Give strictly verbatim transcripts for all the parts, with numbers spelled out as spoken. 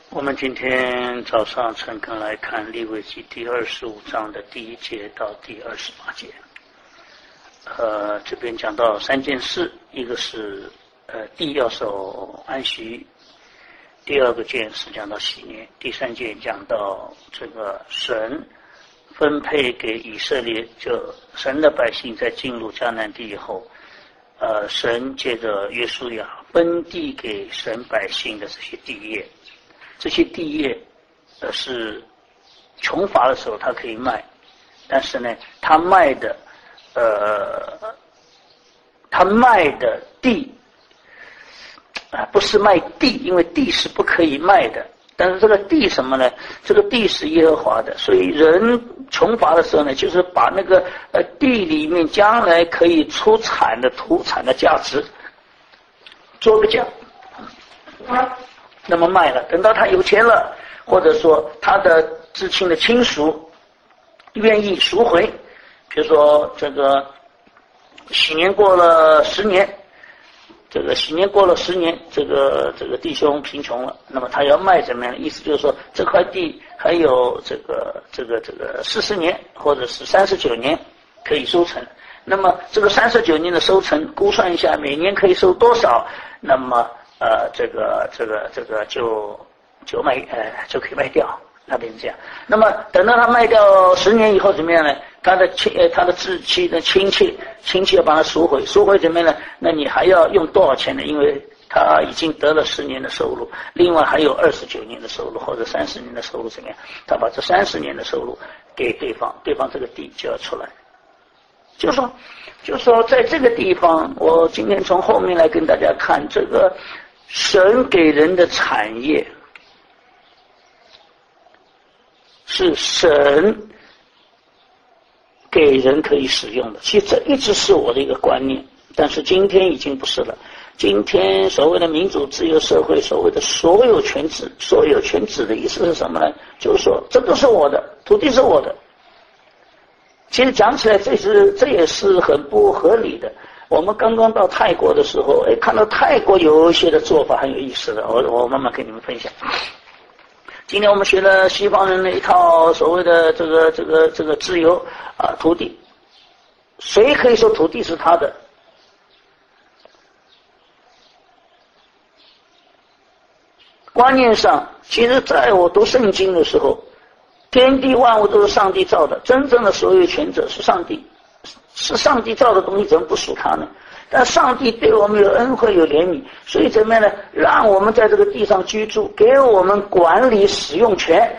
我们今天早上诚恳来看利未记第二十五章的第一节到第二十八节。呃，这边讲到三件事，一个是呃地要守安息，第二个件是讲到禧年，第三件讲到这个神分配给以色列，就神的百姓在进入迦南地以后，呃，神借着约书亚分地给神百姓的这些地业。这些地业呃是穷乏的时候他可以卖，但是呢他卖的呃他卖的地啊、呃、不是卖地，因为地是不可以卖的，但是这个地什么呢？这个地是耶和华的，所以人穷乏的时候呢，就是把那个呃地里面将来可以出产的土产的价值做个价。那么卖了，等到他有钱了，或者说他的至亲的亲属愿意赎回，比如说这个禧年过了十年，这个禧年过了十年，这个这个弟兄贫穷了，那么他要卖怎么样？意思就是说这块地还有这个这个这个四十年或者是三十九年可以收成，那么这个三十九年的收成估算一下每年可以收多少，那么呃，这个这个这个就就卖呃就可以卖掉，那变成这样。那么等到他卖掉十年以后怎么样呢？他的亲呃他的至亲的亲戚亲戚要帮他赎回，赎回怎么样呢？那你还要用多少钱呢？因为他已经得了十年的收入，另外还有二十九年的收入或者三十年的收入怎么样？他把这三十年的收入给对方，对方这个地就要出来。就说就说在这个地方，我今天从后面来跟大家看这个。神给人的产业是神给人可以使用的，其实这一直是我的一个观念，但是今天已经不是了。今天所谓的民主自由社会，所谓的所有权制，所有权制的意思是什么呢？就是说这都是我的，土地是我的。其实讲起来这是这也是很不合理的。我们刚刚到泰国的时候，哎，看到泰国有一些的做法很有意思的，我我慢慢跟你们分享。今天我们学了西方人的一套所谓的这个这个这个自由啊土地，谁可以说土地是他的？观念上，其实在我读圣经的时候，天地万物都是上帝造的，真正的所有权者是上帝。是上帝造的东西怎么不属他呢？但上帝对我们有恩惠有怜悯，所以怎么样呢？让我们在这个地上居住，给我们管理使用权。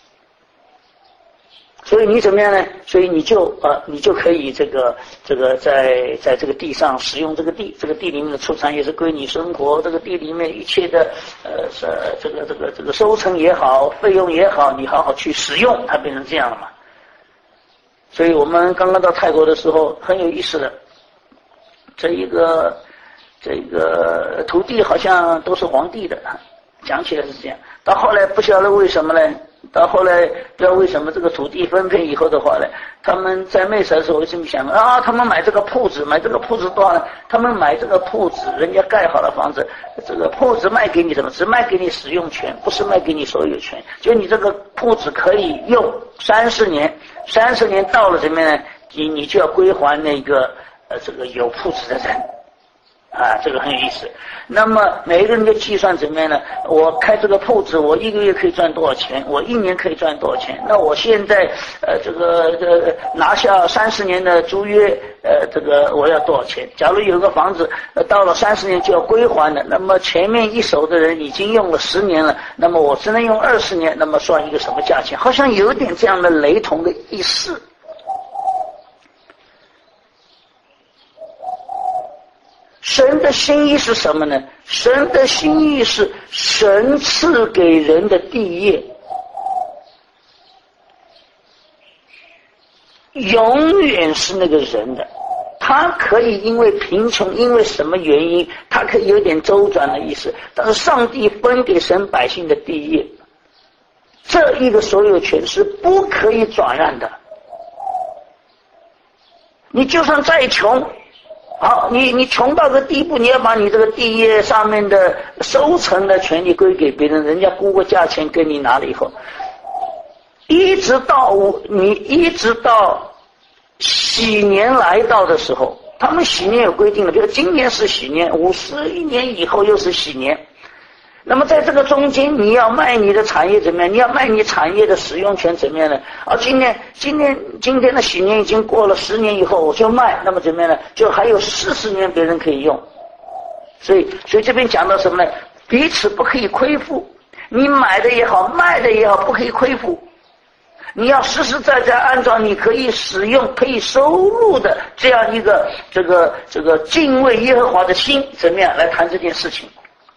所以你怎么样呢？所以你就呃你就可以这个这个在在这个地上使用这个地，这个地里面的出产也是归你生活，这个地里面一切的呃是这个这个这个收成也好，费用也好，你好好去使用，它变成这样了嘛。所以我们刚刚到泰国的时候很有意思的，这一个这个土地好像都是皇帝的，讲起来是这样。到后来不晓得为什么呢？到后来不知道为什么这个土地分配以后的话呢，他们在妹子的时候我这么想啊，他们买这个铺子，买这个铺子多少呢？他们买这个铺子，人家盖好了房子，这个铺子卖给你什么？只卖给你使用权，不是卖给你所有权。就你这个铺子可以用三十年，三十年到了怎么样呢？你你就要归还那个呃这个有铺子的人。啊，这个很有意思。那么每一个人就计算怎么样呢？我开这个铺子，我一个月可以赚多少钱？我一年可以赚多少钱？那我现在呃这个呃拿下三十年的租约，呃这个我要多少钱？假如有个房子，呃到了三十年就要归还的，那么前面一手的人已经用了十年了，那么我只能用二十年，那么算一个什么价钱？好像有点这样的雷同的意思。神的心意是什么呢？神的心意是神赐给人的地业永远是那个人的，他可以因为贫穷，因为什么原因，他可以有点周转的意思，但是上帝分给神百姓的地业，这一个所有权是不可以转让的。你就算再穷， 好，你你穷到个地步，你要把你这个地业上面的收成的权利归给别人，人家估个价钱跟你拿了以后，一直到你一直到喜年来到的时候，他们喜年有规定的，比如今年是喜年，五十一年以后又是喜年。那么在这个中间，你要卖你的产业怎么样？你要卖你产业的使用权怎么样呢？啊，今年今年今天的喜年已经过了，十年以后我就卖，那么怎么样呢？就还有四十年别人可以用。所以所以这边讲到什么呢？彼此不可以亏负，你买的也好，卖的也好，不可以亏负。你要实实在在按照你可以使用、可以收入的这样一个这个这个敬畏耶和华的心，怎么样来谈这件事情？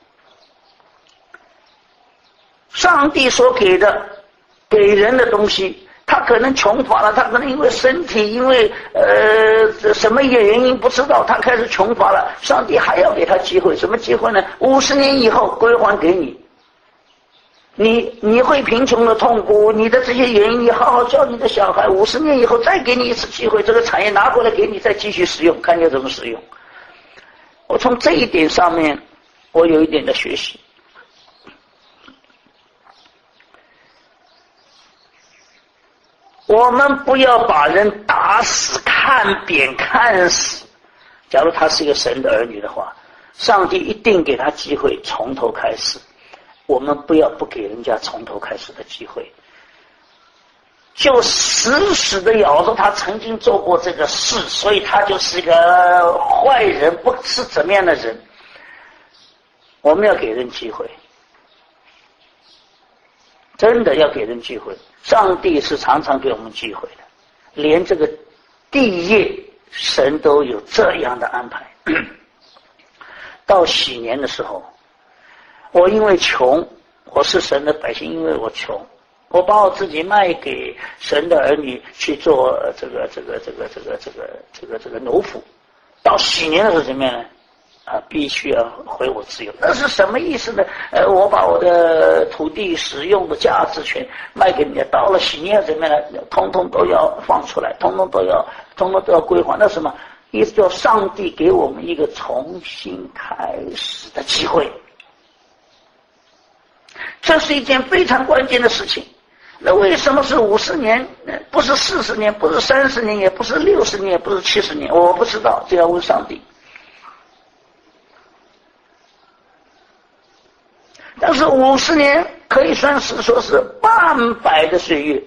上帝所给的给人的东西，他可能穷乏了，他可能因为身体，因为呃什么原因不知道，他开始穷乏了，上帝还要给他机会，什么机会呢？五十年以后归还给你。你你会贫穷的痛苦，你的这些原因，你好好教你的小孩，五十年以后再给你一次机会，这个产业拿过来给你，再继续使用，看你怎么使用。我从这一点上面，我有一点的学习。我们不要把人打死、看扁、看死。假如他是一个神的儿女的话，上帝一定给他机会从头开始。我们不要不给人家从头开始的机会，就死死的咬着他曾经做过这个事，所以他就是一个坏人，不是怎么样的人。我们要给人机会，真的要给人机会。上帝是常常给我们机会的，连这个地业神都有这样的安排。到喜年的时候，我因为穷，我是神的百姓，因为我穷，我把我自己卖给神的儿女去做这个这个这个这个这个这个这个奴仆。到喜年的时候怎么样呢？啊，必须要回我自由。那是什么意思呢？呃，我把我的土地使用的价值权卖给你，到了喜年怎么样呢？通通都要放出来，通通都要，通通都要归还。那什么意思？叫上帝给我们一个重新开始的机会。这是一件非常关键的事情。那为什么是五十年？不是四十年，不是三十年，也不是六十年，也不是七十年？我不知道，这要问上帝。但是五十年可以算是说是半百的岁月，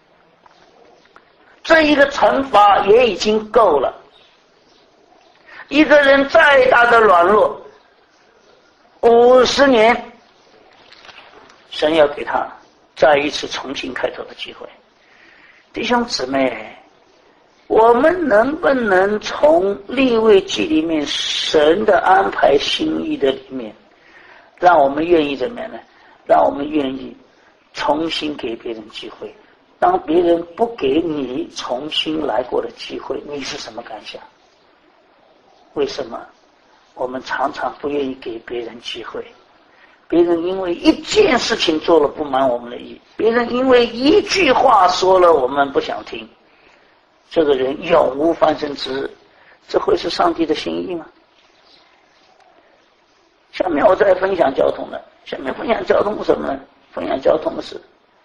这一个惩罚也已经够了。一个人再大的软弱，五十年，神要给他再一次重新开头的机会。弟兄姊妹，我们能不能从利未记里面神的安排心意的里面，让我们愿意怎么样呢？让我们愿意重新给别人机会。当别人不给你重新来过的机会，你是什么感想？为什么我们常常不愿意给别人机会？别人因为一件事情做了不满我们的意，别人因为一句话说了我们不想听，这个人永无翻身之日，这会是上帝的心意吗？下面我再分享交通的，下面分享交通是什么呢？分享交通的是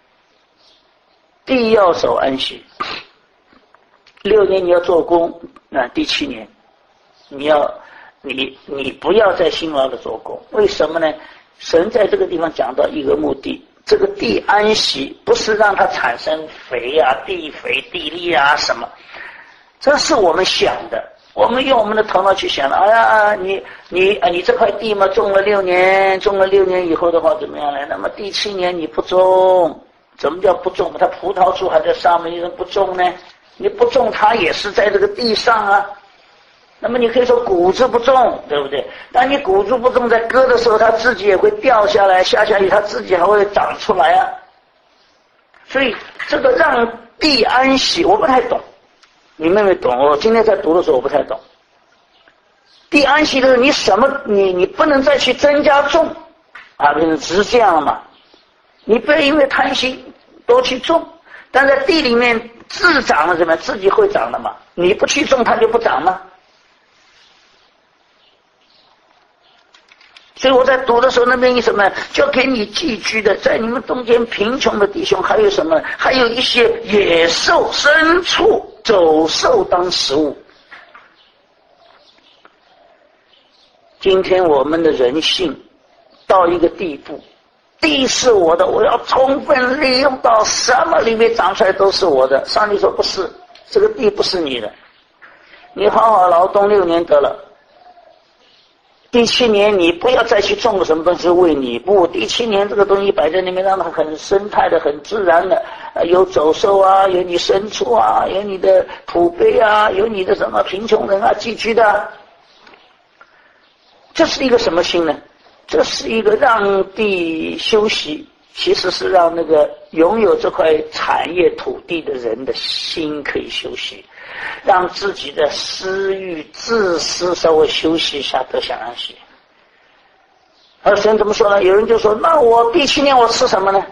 地要守安息，六年你要做工，那第七年你要你你不要再辛劳的做工。为什么呢？神在这个地方讲到一个目的，这个地安息不是让它产生肥啊、地肥、地利啊什么，这是我们想的。我们用我们的头脑去想了，哎呀，你你啊，你这块地嘛，种了六年，种了六年以后的话怎么样呢？那么第七年你不种，怎么叫不种？它葡萄树还在上面，你怎么不种呢？你不种，它也是在这个地上啊。那么你可以说谷子不种，对不对？当你谷子不种，在割的时候，它自己也会掉下来，下下去，它自己还会长出来啊。所以这个让地安息，我不太懂。你妹妹懂，我今天在读的时候我不太懂。地安息的时候，你什么你你不能再去增加种啊，只是这样了嘛。你不要因为贪心多去种，但在地里面自长了怎么样？自己会长的嘛。你不去种，它就不长吗？ 所以我在读的时候，那边有什么，就给你寄居的，在你们中间贫穷的弟兄，还有什么？还有一些野兽、牲畜、走兽当食物。今天我们的人性到一个地步，地是我的，我要充分利用到什么里面长出来都是我的。上帝说不是，这个地不是你的，你好好劳动六年得了。第七年你不要再去种什么东西喂你，不，第七年这个东西摆在那边，让它很生态的、很自然的，呃、有走兽啊，有你牲畜啊，有你的土碑啊，有你的什么贫穷人啊寄居的。这是一个什么心呢？这是一个让地休息，其实是让那个拥有这块产业土地的人的心可以休息，让自己的私欲自私稍微休息一下，得享安息。而神怎么说呢？有人就说，那我第七年我吃什么呢？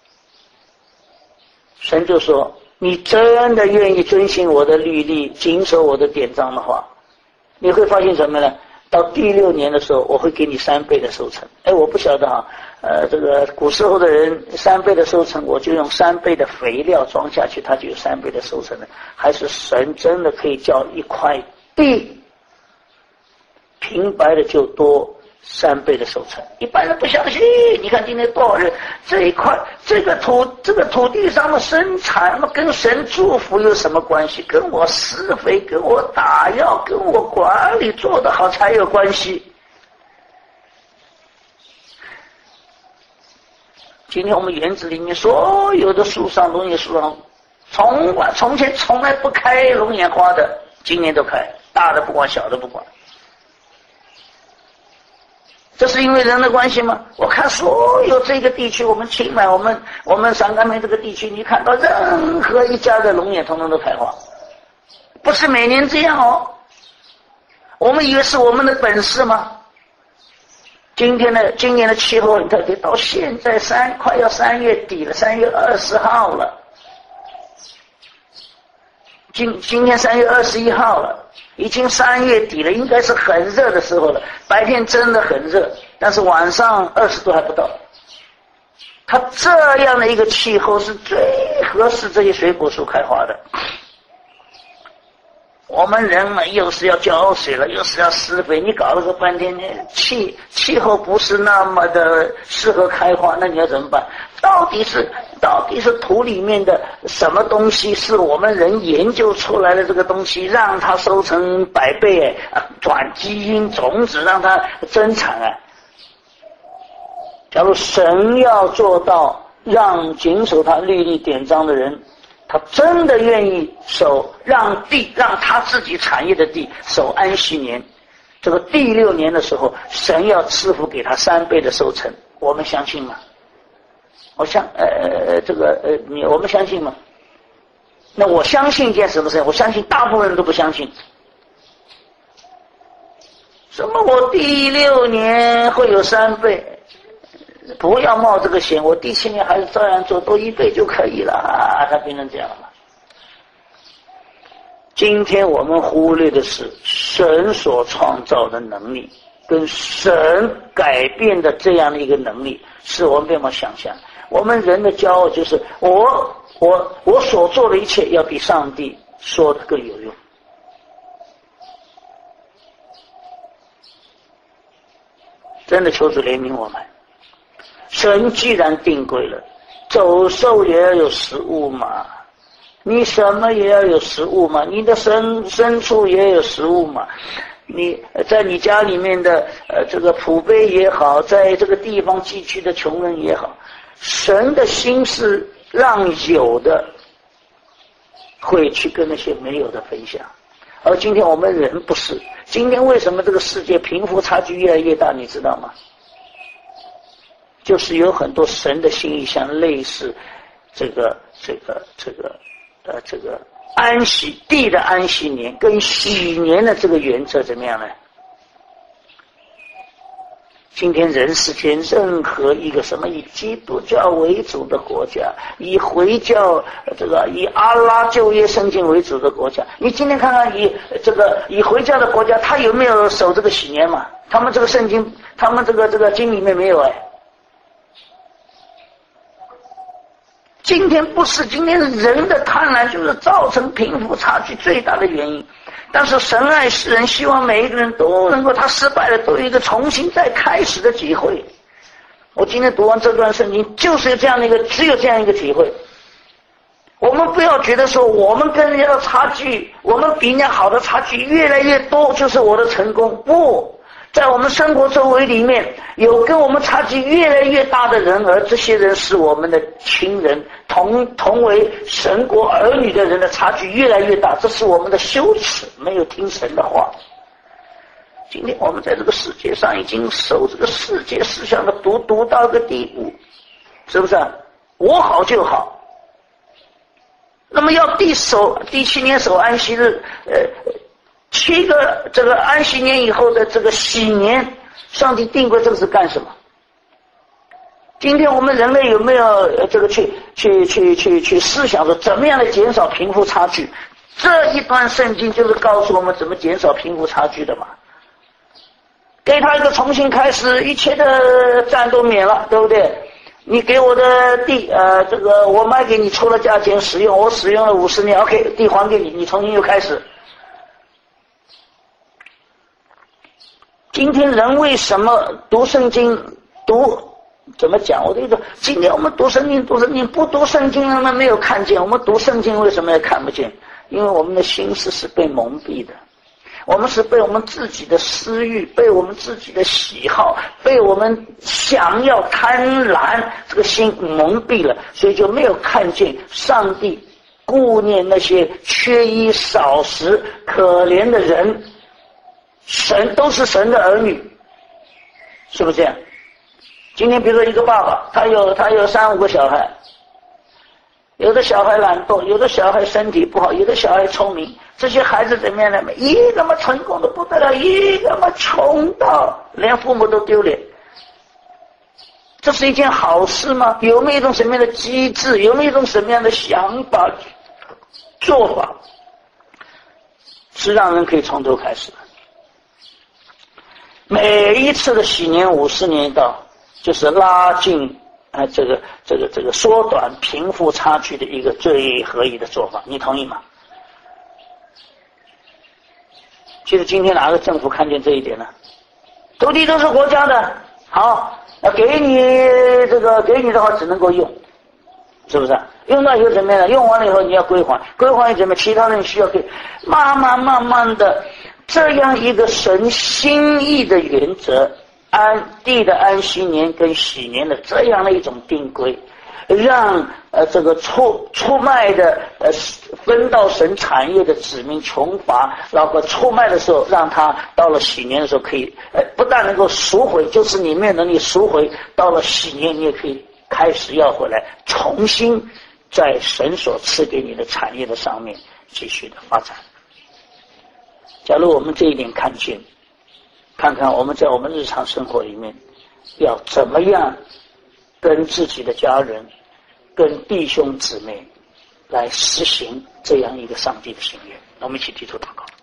神就说，你真的愿意遵循我的律例，谨守我的典章的话，你会发现什么呢？到第六年的时候，我会给你三倍的收成。哎，我不晓得哈，呃，这个古时候的人三倍的收成，我就用三倍的肥料装下去，它就有三倍的收成了。还是神真的可以叫一块地平白的就多三倍的收成？一般人不相信。你看今天多少人，这一块这个土这个土地上的生产，跟神祝福有什么关系？跟我施肥，跟我打药，跟我管理做得好才有关系。今天我们园子里面所有的树上，龙眼树上，从从前从来不开龙眼花的，今年都开，大的不管，小的不管。这是因为人的关系吗？我看所有这个地区，我们清迈，我们我们陕甘梅这个地区，你看到任何一家的龙眼统统都开花，不是每年这样哦。我们以为是我们的本事吗？今天的今年的气候很特别，到现在三快要三月底了，三月二十号了，今今天三月二十一号了。已经三月底了，应该是很热的时候了。白天真的很热，但是晚上二十度还不到。它这样的一个气候是最合适这些水果树开花的。我们人嘛，又是要浇水了，又是要施肥，你搞了个半天，气气候不是那么的适合开花，那你要怎么办？到底是到底是土里面的什么东西是我们人研究出来的这个东西，让它收成百倍啊，转基因种子让它增产啊。假如神要做到让谨守他律例典章的人，他真的愿意守，让地让他自己产业的地守安息年，这个第六年的时候，神要赐福给他三倍的收成，我们相信吗？我相呃这个呃你我们相信吗？那我相信一件什么事情？我相信大部分人都不相信。什么我第六年会有三倍？不要冒这个险，我第七年还是照样做，多一倍就可以了啊！它变成这样了。今天我们忽略的是神所创造的能力，跟神改变的这样的一个能力，是我们没法想象。我们人的骄傲就是我我我所做的一切要比上帝说的更有用。真的求主怜悯我们。神既然定规了，走兽也要有食物嘛，你什么也要有食物嘛，你的牲牲畜也有食物嘛，你在你家里面的呃这个仆婢也好，在这个地方寄居的穷人也好，神的心是让有的会去跟那些没有的分享。而今天我们人不是，今天为什么这个世界贫富差距越来越大，你知道吗？就是有很多神的心意，像类似这个这个这个呃这个安息地的安息年跟喜年的这个原则怎么样呢？ 今天人世间任何一个什么以基督教为主的国家，以回教这个以阿拉旧约圣经为主的国家，你今天看看以这个以回教的国家，他有没有守这个喜年嘛？他们这个圣经，他们这个这个经里面没有哎。今天不是，今天人的贪婪就是造成贫富差距最大的原因。但是神爱世人，希望每一个人都能够，他失败了都有一个重新再开始的机会。我今天读完这段圣经，就是有这样的一个，只有这样一个体会。我们不要觉得说我们跟人家的差距，我们比人家好的差距越来越多就是我的成功。不，在我们生活周围里面有跟我们差距越来越大的人，而这些人是我们的亲人，同同为神国儿女的人的差距越来越大，这是我们的羞耻，没有听神的话。今天我们在这个世界上已经受这个世界思想的毒毒到一个地步，是不是啊？我好就好。那么要第守第七年守安息日，呃，七个这个安息年以后的这个喜年，上帝定规这个是干什么？今天我们人类有没有这个去去去去去思想说怎么样的减少贫富差距？这一段圣经就是告诉我们怎么减少贫富差距的嘛。给他一个重新开始，一切的债都免了，对不对？你给我的地，呃，这个我卖给你，出了价钱使用，我使用了五十年 ，OK， 地还给你，你重新又开始。今天人为什么读圣经读怎么讲？我这个今天我们读圣经读圣经不读圣经，我们没有看见；我们读圣经为什么也看不见？因为我们的心思是被蒙蔽的。我们是被我们自己的私欲，被我们自己的喜好，被我们想要贪婪这个心蒙蔽了，所以就没有看见上帝顾念那些缺衣少食可怜的人。神都是神的儿女，是不是这样？今天比如说一个爸爸，他有他有三五个小孩，有的小孩懒惰，有的小孩身体不好，有的小孩聪明，这些孩子怎么样呢？一个嘛成功的不得了，一个嘛穷到连父母都丢脸。这是一件好事吗？有没有一种什么样的机制？有没有一种什么样的想法做法是让人可以从头开始的？每一次的喜年五十年一到，就是拉近啊、呃、这个这个这个缩短贫富差距的一个最合宜的做法，你同意吗？其实今天哪个政府看见这一点呢？土地都是国家的，好，那给你这个给你的话只能够用，是不是？用到以后怎么样呢？用完了以后你要归还，归还怎么？其他人需要给，慢慢慢慢的。这样一个神心意的原则，安地的安息年跟喜年的这样的一种定规，让呃这个出出卖的呃分到神产业的子民穷乏，然后出卖的时候，让他到了喜年的时候可以呃不但能够赎回，就是你没有能力赎回，到了喜年你也可以开始要回来，重新在神所赐给你的产业的上面继续的发展。假如我们这一点看见，看看我们在我们日常生活里面要怎么样跟自己的家人、跟弟兄姊妹来实行这样一个上帝的心愿。我们一起低头祷告。